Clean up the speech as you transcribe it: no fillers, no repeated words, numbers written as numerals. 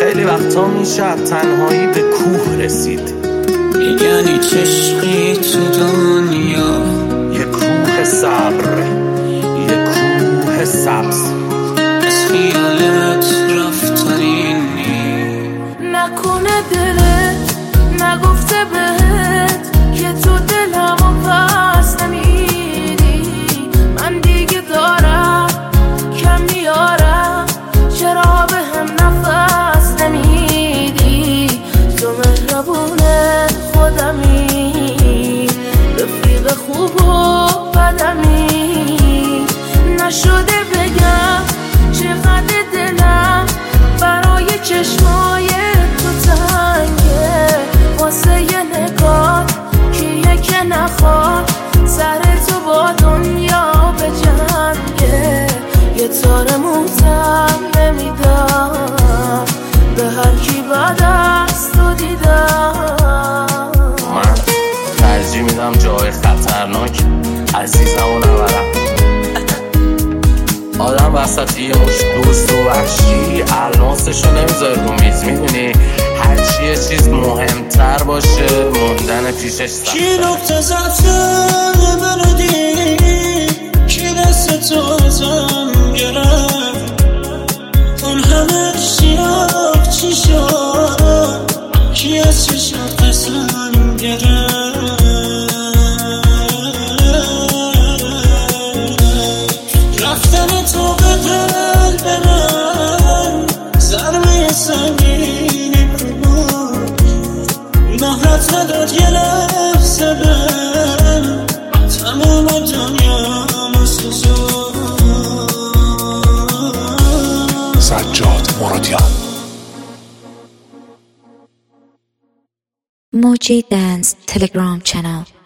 خیلی وقتا میشه تنهایی به کوه رسید. میگن هیچ عشقی تو دنیا، یه کوه صبر، یه کوه سبز، از خیالت رفتنی نکنه دلت نگفته بهت که تو دلمو پس نمیدی. من دیگه دارم کم میارم، چرا به هم نفس نمیدی؟ تو مهربونه خودمی، رفیق خوب و بدمی، نشده بگم چقدر دلم برای چشمای تو تنگه. واسه یه نگاه کیه که نخواد سر تو با دنیا به جنگه. یه تار موتم نمیدم به هر کی بعد از تو دیدم. من ترجیح میدم جای خطرناک عزیزمو نبرم. آدم وسط یه مش دوست و وحشی الماسشو نمیذاره رو میز، میدونی هرچی یه چیز مهمتر باشه موندن پیشش سخته. کی نقطه زفته بردی، کی دست تو ازم گرفت، اون همه سیاه چی شد، کی از چی شد قسم گرفت. رفتن تو به قلب من ضربه سنگینی بود، مهلت نداد یه لحظه بهم تمام دنیامو سوزون. سجاد مرادیان. Moji Dance Telegram channel.